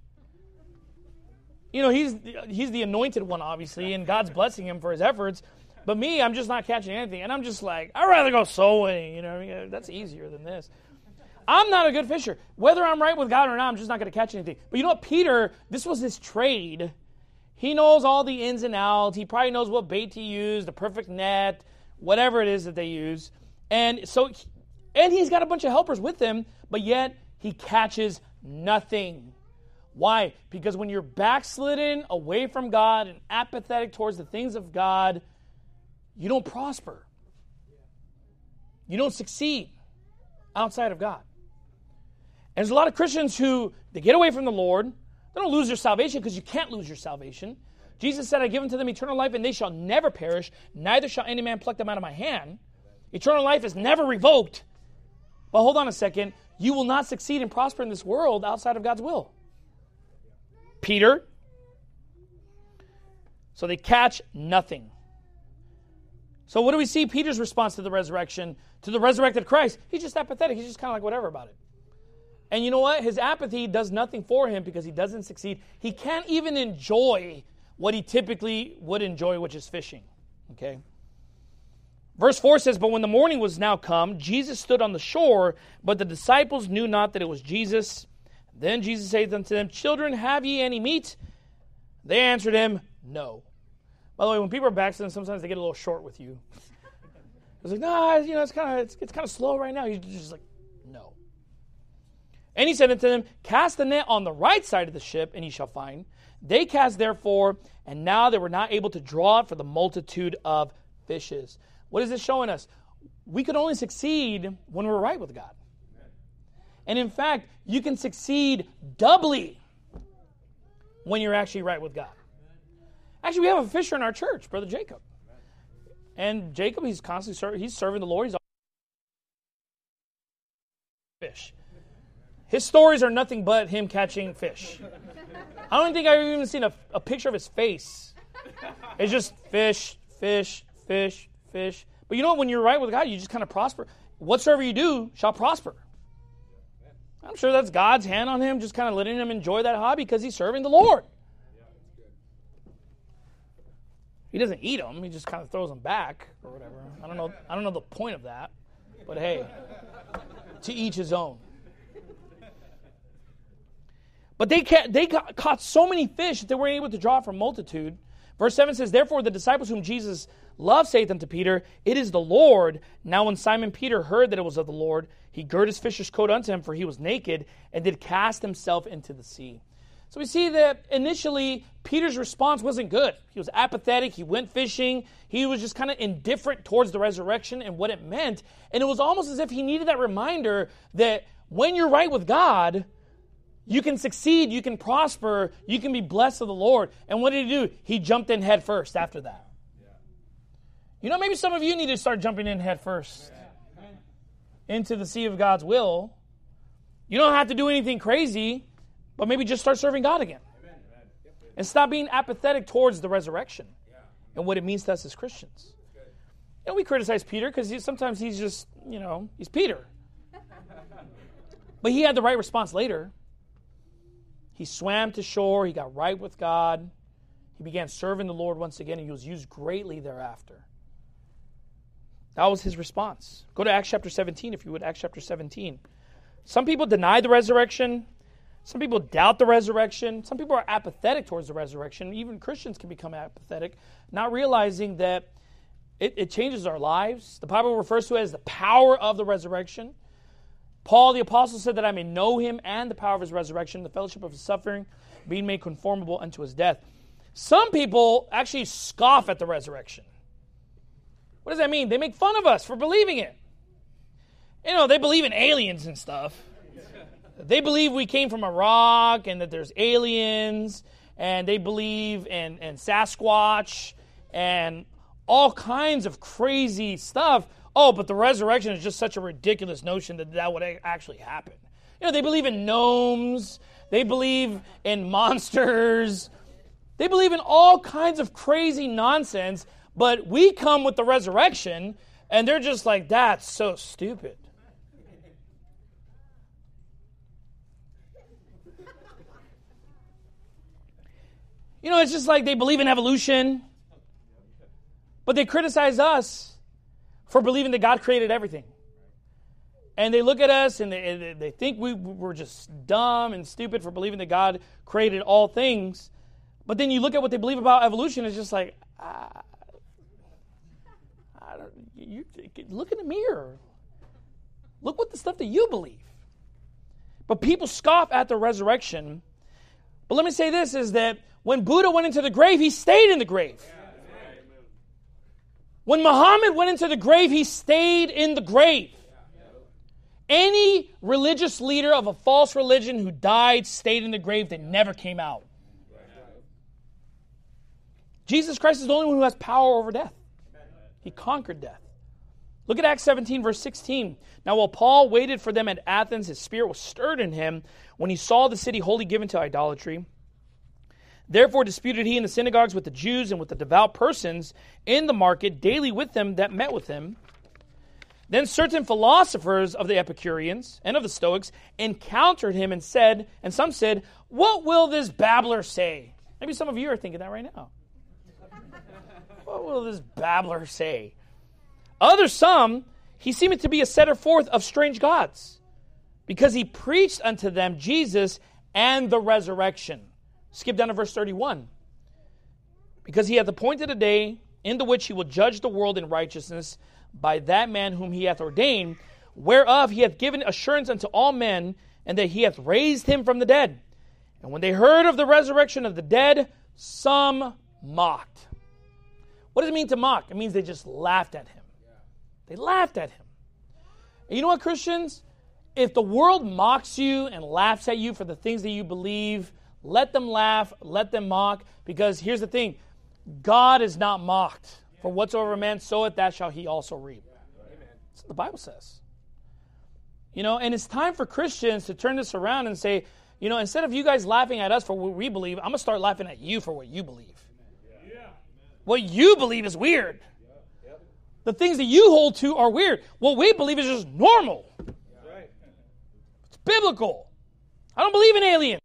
He's the anointed one, obviously, and God's blessing him for his efforts. But me, I'm just not catching anything. And I'm just like, I'd rather go sowing. That's easier than this. I'm not a good fisher. Whether I'm right with God or not, I'm just not going to catch anything. But you know what? Peter, this was his trade. He knows all the ins and outs. He probably knows what bait to use, the perfect net, whatever it is that they use. And he's got a bunch of helpers with him, but yet he catches nothing. Why? Because when you're backslidden away from God and apathetic towards the things of God, you don't prosper. You don't succeed outside of God. And there's a lot of Christians who, they get away from the Lord. They don't lose their salvation, because you can't lose your salvation. Jesus said, I give unto them eternal life, and they shall never perish, neither shall any man pluck them out of my hand. Eternal life is never revoked. But hold on a second. You will not succeed and prosper in this world outside of God's will. Peter. So they catch nothing. So what do we see Peter's response to the resurrection, to the resurrected Christ? He's just apathetic. He's just kind of like whatever about it. And you know what? His apathy does nothing for him because he doesn't succeed. He can't even enjoy what he typically would enjoy, which is fishing. Okay? Verse 4 says, but when the morning was now come, Jesus stood on the shore, but the disciples knew not that it was Jesus. Then Jesus said unto them, children, have ye any meat? They answered him, no. By the way, when people are backsliding, sometimes they get a little short with you. It's like, no, it's kind of slow right now. You're just like, no. And he said unto them, cast the net on the right side of the ship, and ye shall find. They cast therefore, and now they were not able to draw it for the multitude of fishes. What is this showing us? We could only succeed when we're right with God. And in fact, you can succeed doubly when you're actually right with God. Actually, we have a fisher in our church, Brother Jacob. And Jacob, he's constantly serving the Lord. He's fish. His stories are nothing but him catching fish. I don't think I've even seen a picture of his face. It's just fish, fish, fish, fish. But you know what? When you're right with God, you just kind of prosper. Whatsoever you do shall prosper. I'm sure that's God's hand on him, just kind of letting him enjoy that hobby because he's serving the Lord. He doesn't eat them. He just kind of throws them back or whatever. I don't know the point of that. But hey, to each his own. But they caught so many fish that they weren't able to draw from multitude. Verse 7 says, therefore the disciples whom Jesus loved saith unto Peter, it is the Lord. Now when Simon Peter heard that it was of the Lord, he girt his fisher's coat unto him, for he was naked, and did cast himself into the sea. So we see that initially Peter's response wasn't good. He was apathetic. He went fishing. He was just kind of indifferent towards the resurrection and what it meant. And it was almost as if he needed that reminder that when you're right with God, you can succeed, you can prosper, you can be blessed of the Lord. And what did he do? He jumped in head first after that. You know, maybe some of you need to start jumping in head first into the sea of God's will. You don't have to do anything crazy, but maybe just start serving God again. And stop being apathetic towards the resurrection and what it means to us as Christians. You know, we criticize Peter because sometimes he's just, he's Peter. But he had the right response later. He swam to shore. He got right with God. He began serving the Lord once again, and he was used greatly thereafter. That was his response. Go to Acts chapter 17, if you would. Acts chapter 17. Some people deny the resurrection. Some people doubt the resurrection. Some people are apathetic towards the resurrection. Even Christians can become apathetic, not realizing that it changes our lives. The Bible refers to it as the power of the resurrection. Paul the apostle said that I may know him and the power of his resurrection, the fellowship of his suffering, being made conformable unto his death. Some people actually scoff at the resurrection. What does that mean? They make fun of us for believing it. They believe in aliens and stuff. They believe we came from a rock and that there's aliens, and they believe in Sasquatch and all kinds of crazy stuff. Oh, but the resurrection is just such a ridiculous notion that would actually happen. They believe in gnomes. They believe in monsters. They believe in all kinds of crazy nonsense, but we come with the resurrection, and they're just like, that's so stupid. It's just like they believe in evolution, but they criticize us for believing that God created everything. And they look at us and they think we're just dumb and stupid for believing that God created all things. But then you look at what they believe about evolution, it's just like, you look in the mirror. Look what the stuff that you believe. But people scoff at the resurrection. But let me say this, is that when Buddha went into the grave, he stayed in the grave. When Muhammad went into the grave, he stayed in the grave. Any religious leader of a false religion who died stayed in the grave. They never came out. Jesus Christ is the only one who has power over death. He conquered death. Look at Acts 17, verse 16. Now, while Paul waited for them at Athens, his spirit was stirred in him when he saw the city wholly given to idolatry. Therefore disputed he in the synagogues with the Jews and with the devout persons in the market daily with them that met with him. Then certain philosophers of the Epicureans and of the Stoics encountered him and some said, "What will this babbler say?" Maybe some of you are thinking that right now. What will this babbler say? Others some, he seemed to be a setter forth of strange gods, because he preached unto them Jesus and the resurrection. Skip down to verse 31. Because he hath appointed a day in the which he will judge the world in righteousness by that man whom he hath ordained, whereof he hath given assurance unto all men, and that he hath raised him from the dead. And when they heard of the resurrection of the dead, some mocked. What does it mean to mock? It means they just laughed at him. They laughed at him. And you know what, Christians? If the world mocks you and laughs at you for the things that you believe, let them laugh, let them mock, because here's the thing. God is not mocked. For whatsoever a man soweth, that shall he also reap. That's what the Bible says. And it's time for Christians to turn this around and say, instead of you guys laughing at us for what we believe, I'm going to start laughing at you for what you believe. What you believe is weird. The things that you hold to are weird. What we believe is just normal. It's biblical. I don't believe in aliens.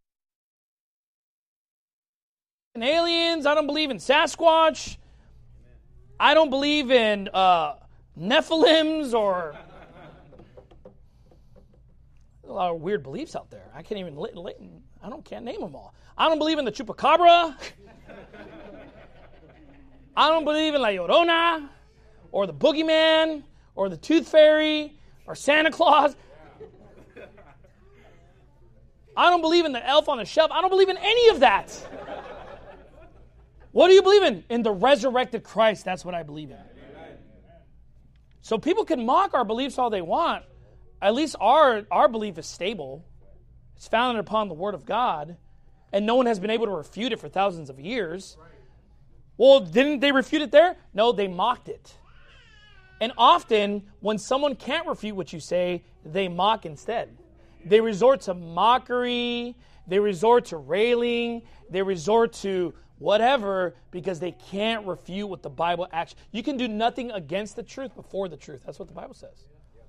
I don't believe in Sasquatch. I don't believe in Nephilims or a lot of weird beliefs out there. I can't even can't name them all. I don't believe in the chupacabra. I don't believe in La Llorona or the boogeyman or the tooth fairy or Santa Claus. I don't believe in the elf on the shelf. I don't believe in any of that. What do you believe in? In the resurrected Christ. That's what I believe in. So people can mock our beliefs all they want. At least our belief is stable. It's founded upon the Word of God. And no one has been able to refute it for thousands of years. Well, didn't they refute it there? No, they mocked it. And often, when someone can't refute what you say, they mock instead. They resort to mockery. They resort to railing. They resort to whatever, because they can't refute what the Bible actually. You can do nothing against the truth before the truth. That's what the Bible says.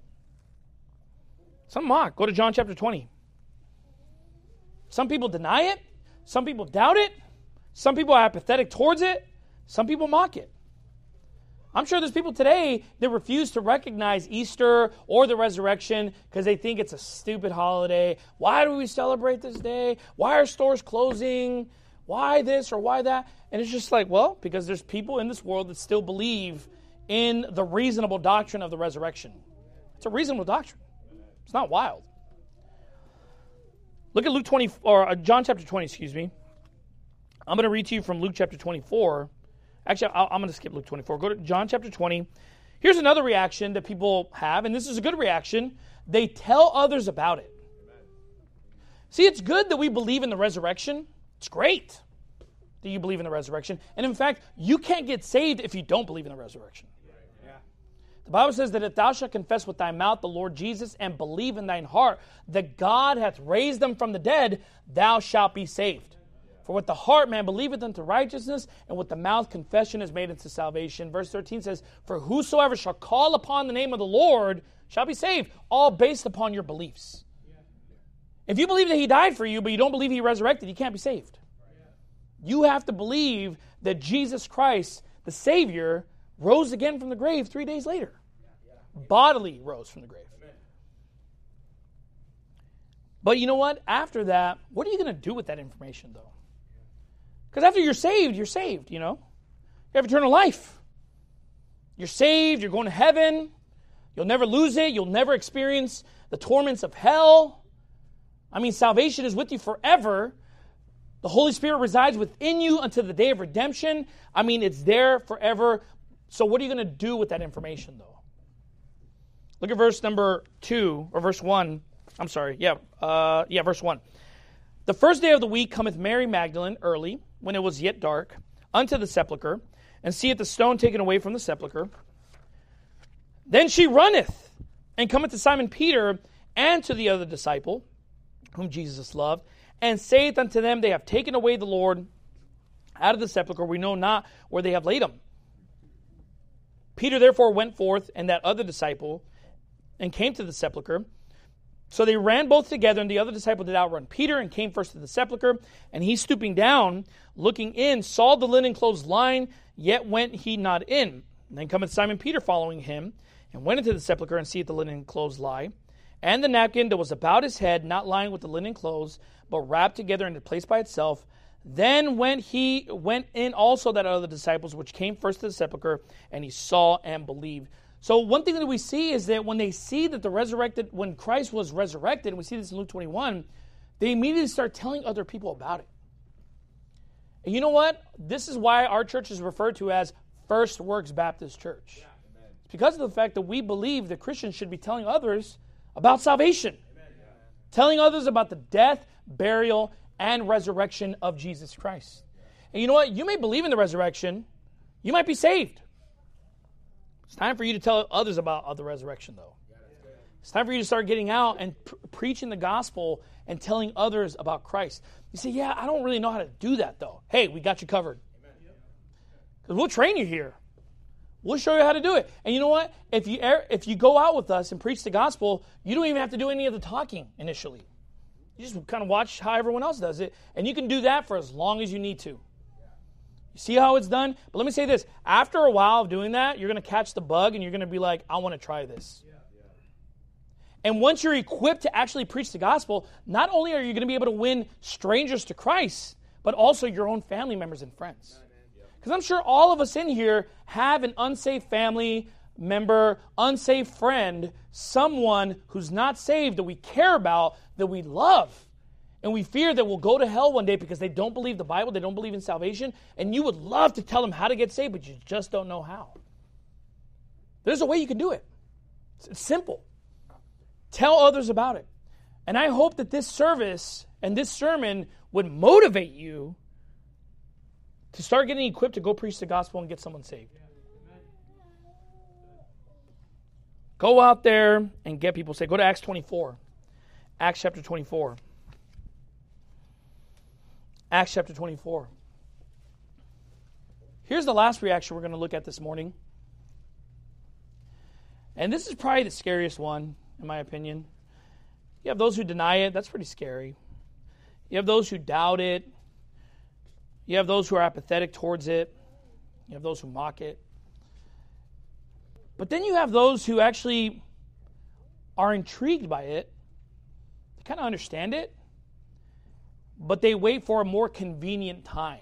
Some mock. Go to John chapter 20. Some people deny it. Some people doubt it. Some people are apathetic towards it. Some people mock it. I'm sure there's people today that refuse to recognize Easter or the resurrection because they think it's a stupid holiday. Why do we celebrate this day? Why are stores closing? Why this or why that? And it's just like, well, because there's people in this world that still believe in the reasonable doctrine of the resurrection. It's a reasonable doctrine. It's not wild. Look at Luke 20, or John chapter 20, excuse me. I'm going to read to you from Luke chapter 24. Actually, I'm going to skip Luke 24. Go to John chapter 20. Here's another reaction that people have, and this is a good reaction. They tell others about it. See, it's good that we believe in the resurrection. It's great that you believe in the resurrection. And in fact, you can't get saved if you don't believe in the resurrection. The Bible says that if thou shalt confess with thy mouth the Lord Jesus and believe in thine heart that God hath raised them from the dead, thou shalt be saved. For with the heart man believeth unto righteousness, and with the mouth confession is made unto salvation. Verse 13 says, for whosoever shall call upon the name of the Lord shall be saved, all based upon your beliefs. If you believe that he died for you, but you don't believe he resurrected, you can't be saved. You have to believe that Jesus Christ, the Savior, rose again from the grave 3 days later. Bodily rose from the grave. But you know what? After that, what are you going to do with that information, though? Because after you're saved, you know. You have eternal life. You're saved, you're going to heaven. You'll never lose it. You'll never experience the torments of hell. I mean, salvation is with you forever. The Holy Spirit resides within you until the day of redemption. I mean, it's there forever. So what are you going to do with that information, though? Look at verse number 2, or verse 1. I'm sorry. Verse 1. The first day of the week cometh Mary Magdalene early, when it was yet dark, unto the sepulchre, and seeth the stone taken away from the sepulchre. Then she runneth, and cometh to Simon Peter, and to the other disciple, whom Jesus loved, and saith unto them, they have taken away the Lord out of the sepulchre. We know not where they have laid him. Peter therefore went forth, and that other disciple, and came to the sepulchre. So they ran both together, and the other disciple did outrun Peter, and came first to the sepulchre. And he, stooping down, looking in, saw the linen clothes lying, yet went he not in. And then cometh Simon Peter following him, and went into the sepulchre, and seeth the linen clothes lie, and the napkin that was about his head, not lying with the linen clothes, but wrapped together in a place by itself. Then went in also that other disciples, which came first to the sepulchre, and he saw and believed. So one thing that we see is that when they see that when Christ was resurrected, and we see this in Luke 21, they immediately start telling other people about it. And you know what? This is why our church is referred to as First Works Baptist Church. Yeah, it's because of the fact that we believe that Christians should be telling others about salvation. Amen. Telling others about the death, burial, and resurrection of Jesus Christ. And you know what? You may believe in the resurrection. You might be saved. It's time for you to tell others about the resurrection, though. It's time for you to start getting out and preaching the gospel and telling others about Christ. You say, yeah, I don't really know how to do that, though. Hey, we got you covered. Because we'll train you here. We'll show you how to do it. And you know what? If you go out with us and preach the gospel, you don't even have to do any of the talking initially. You just kind of watch how everyone else does it, and you can do that for as long as you need to. You see how it's done? But let me say this. After a while of doing that, you're going to catch the bug, and you're going to be like, I want to try this. And once you're equipped to actually preach the gospel, not only are you going to be able to win strangers to Christ, but also your own family members and friends. Because I'm sure all of us in here have an unsaved family member, unsaved friend, someone who's not saved that we care about, that we love. And we fear that we'll go to hell one day because they don't believe the Bible, they don't believe in salvation, and you would love to tell them how to get saved, but you just don't know how. There's a way you can do it. It's simple. Tell others about it. And I hope that this service and this sermon would motivate you to start getting equipped to go preach the gospel and get someone saved. Go out there and get people saved. Go to Acts 24. Acts chapter 24. Acts chapter 24. Here's the last reaction we're going to look at this morning. And this is probably the scariest one, in my opinion. You have those who deny it. That's pretty scary. You have those who doubt it. You have those who are apathetic towards it. You have those who mock it. But then you have those who actually are intrigued by it. They kind of understand it. But they wait for a more convenient time.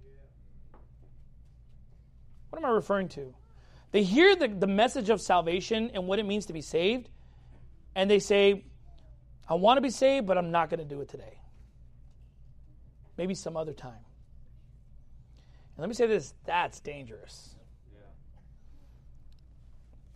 What am I referring to? They hear the message of salvation and what it means to be saved, and they say, I want to be saved, but I'm not going to do it today. Maybe some other time. And let me say this, that's dangerous.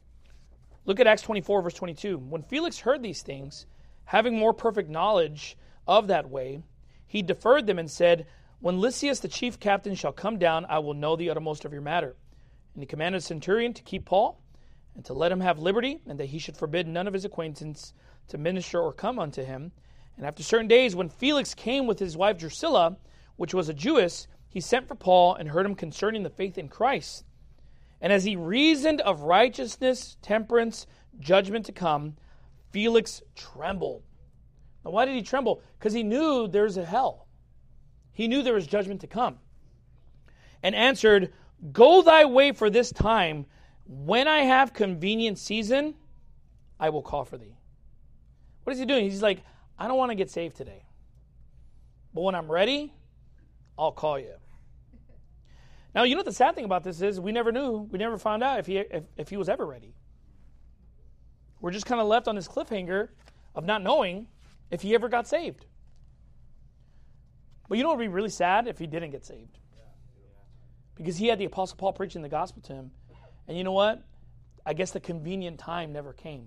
Look at Acts 24, verse 22. When Felix heard these things, having more perfect knowledge of that way, he deferred them and said, when Lysias the chief captain shall come down, I will know the uttermost of your matter. And he commanded the centurion to keep Paul, and to let him have liberty, and that he should forbid none of his acquaintance to minister or come unto him. And after certain days, when Felix came with his wife Drusilla, which was a Jewess, he sent for Paul and heard him concerning the faith in Christ. And as he reasoned of righteousness, temperance, judgment to come, Felix trembled. Now, why did he tremble? Because he knew there's a hell. He knew there was judgment to come. And answered, go thy way for this time. When I have convenient season, I will call for thee. What is he doing? He's like, I don't want to get saved today. But when I'm ready, I'll call you. Now, you know what the sad thing about this is? We never knew. We never found out if he was ever ready. We're just kind of left on this cliffhanger of not knowing if he ever got saved. But you know what would be really sad? If he didn't get saved. Because he had the Apostle Paul preaching the gospel to him. And you know what? I guess the convenient time never came.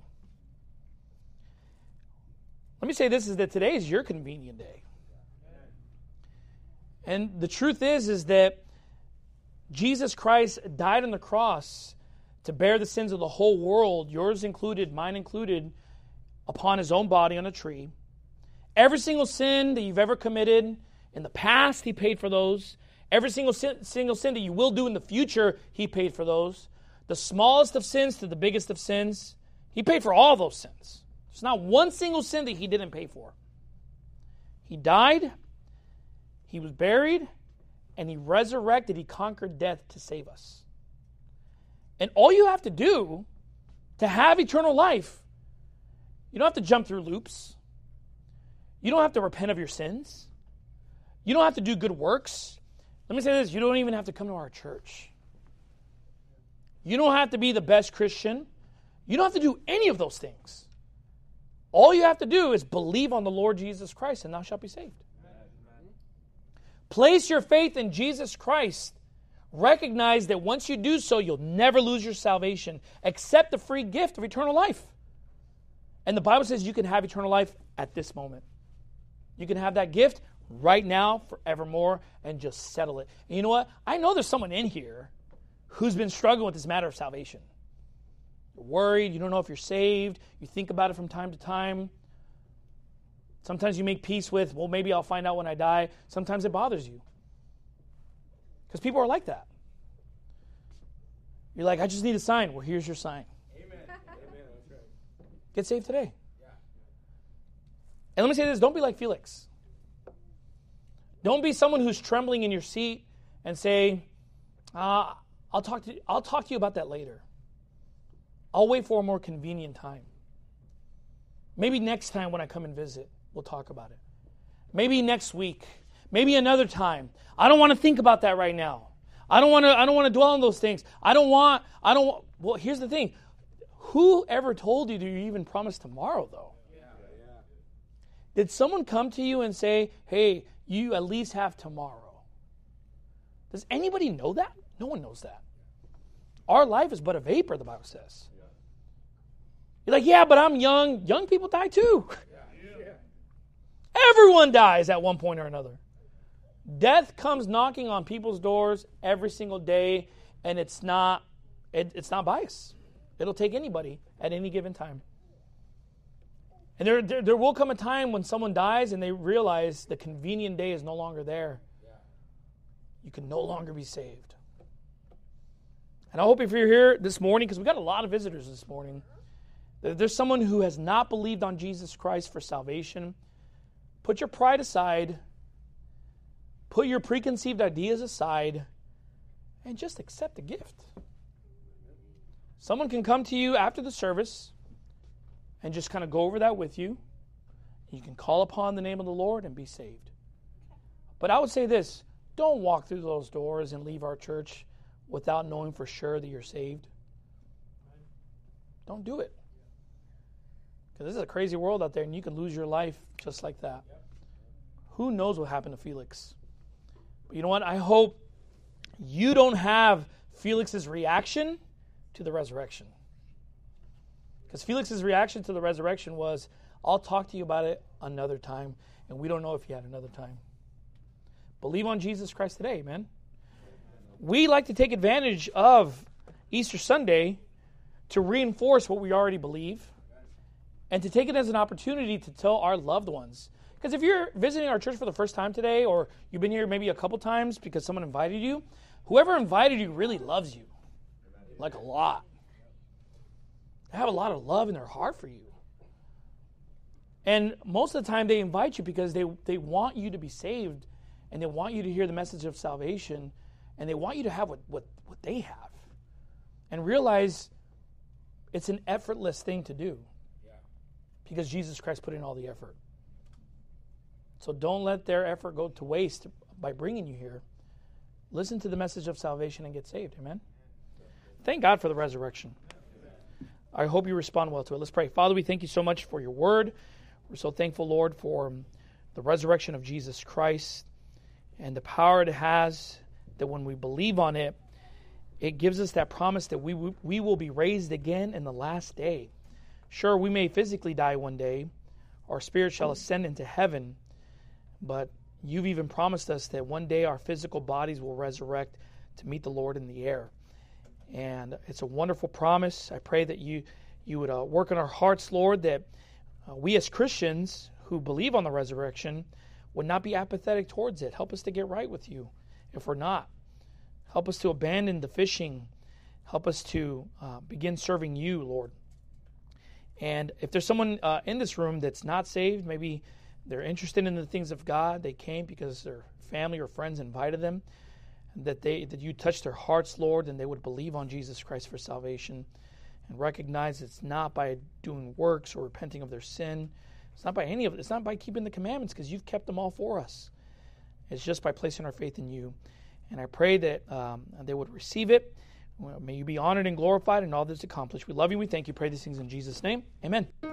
Let me say this, is that today is your convenient day. And the truth is that Jesus Christ died on the cross to bear the sins of the whole world, yours included, mine included, upon his own body on a tree. Every single sin that you've ever committed in the past, he paid for those. Every single sin that you will do in the future, he paid for those. The smallest of sins to the biggest of sins, he paid for all those sins. There's not one single sin that he didn't pay for. He died, he was buried, and he resurrected. He conquered death to save us. And all you have to do to have eternal life, you don't have to jump through loops. You don't have to repent of your sins. You don't have to do good works. Let me say this, you don't even have to come to our church. You don't have to be the best Christian. You don't have to do any of those things. All you have to do is believe on the Lord Jesus Christ, and thou shalt be saved. Amen. Place your faith in Jesus Christ. Recognize that once you do so, you'll never lose your salvation. Accept the free gift of eternal life. And the Bible says you can have eternal life at this moment. You can have that gift right now, forevermore, and just settle it. And you know what? I know there's someone in here who's been struggling with this matter of salvation. You're worried, you don't know if you're saved, you think about it from time to time. Sometimes you make peace with, well, maybe I'll find out when I die. Sometimes it bothers you. Because people are like that. You're like, I just need a sign. Well, here's your sign. Amen. Amen. That's right. Get saved today. Yeah. And let me say this, don't be like Felix. Don't be someone who's trembling in your seat and say, I'll talk to you about that later. I'll wait for a more convenient time. Maybe next time when I come and visit, we'll talk about it. Maybe next week. Maybe another time. I don't want to think about that right now. I don't want to dwell on those things. Well, here's the thing. Who ever told you to even promise tomorrow, though? Yeah. Did someone come to you and say, hey, you at least have tomorrow? Does anybody know that? No one knows that. Our life is but a vapor, the Bible says. You're like, yeah, but I'm young. Young people die too. Everyone dies at one point or another. Death comes knocking on people's doors every single day, and it's not bias. It'll take anybody at any given time. And there will come a time when someone dies and they realize the convenient day is no longer there. You can no longer be saved. And I hope if you're here this morning, because we got a lot of visitors this morning, that there's someone who has not believed on Jesus Christ for salvation. Put your pride aside. Put your preconceived ideas aside. And just accept the gift. Someone can come to you after the service and just kind of go over that with you. You can call upon the name of the Lord and be saved. But I would say this, don't walk through those doors and leave our church without knowing for sure that you're saved. Don't do it. Because this is a crazy world out there, and you can lose your life just like that. Who knows what happened to Felix? But you know what? I hope you don't have Felix's reaction to the resurrection. Because Felix's reaction to the resurrection was, I'll talk to you about it another time, and we don't know if he had another time. Believe on Jesus Christ today, man. We like to take advantage of Easter Sunday to reinforce what we already believe and to take it as an opportunity to tell our loved ones. Because if you're visiting our church for the first time today, or you've been here maybe a couple times because someone invited you, whoever invited you really loves you, like a lot. They have a lot of love in their heart for you. And most of the time they invite you because they want you to be saved, and they want you to hear the message of salvation, and they want you to have what they have. And realize it's an effortless thing to do because Jesus Christ put in all the effort. So don't let their effort go to waste by bringing you here. Listen to the message of salvation and get saved. Amen? Thank God for the resurrection. I hope you respond well to it. Let's pray. Father, we thank you so much for your word. We're so thankful, Lord, for the resurrection of Jesus Christ and the power it has, that when we believe on it, it gives us that promise that we will be raised again in the last day. Sure, we may physically die one day. Our spirit shall ascend into heaven. But you've even promised us that one day our physical bodies will resurrect to meet the Lord in the air. And it's a wonderful promise. I pray that you would work in our hearts, Lord, that we as Christians who believe on the resurrection would not be apathetic towards it. Help us to get right with you if we're not. Help us to abandon the fishing. Help us to begin serving you, Lord. And if there's someone in this room that's not saved, maybe they're interested in the things of God, they came because their family or friends invited them, that you touch their hearts, Lord, and they would believe on Jesus Christ for salvation and recognize it's not by doing works or repenting of their sin. It's not by any of it. It's not by keeping the commandments, because you've kept them all for us. It's just by placing our faith in you. And I pray that they would receive it. May you be honored and glorified in all that's accomplished. We love you. We thank you. Pray these things in Jesus' name. Amen.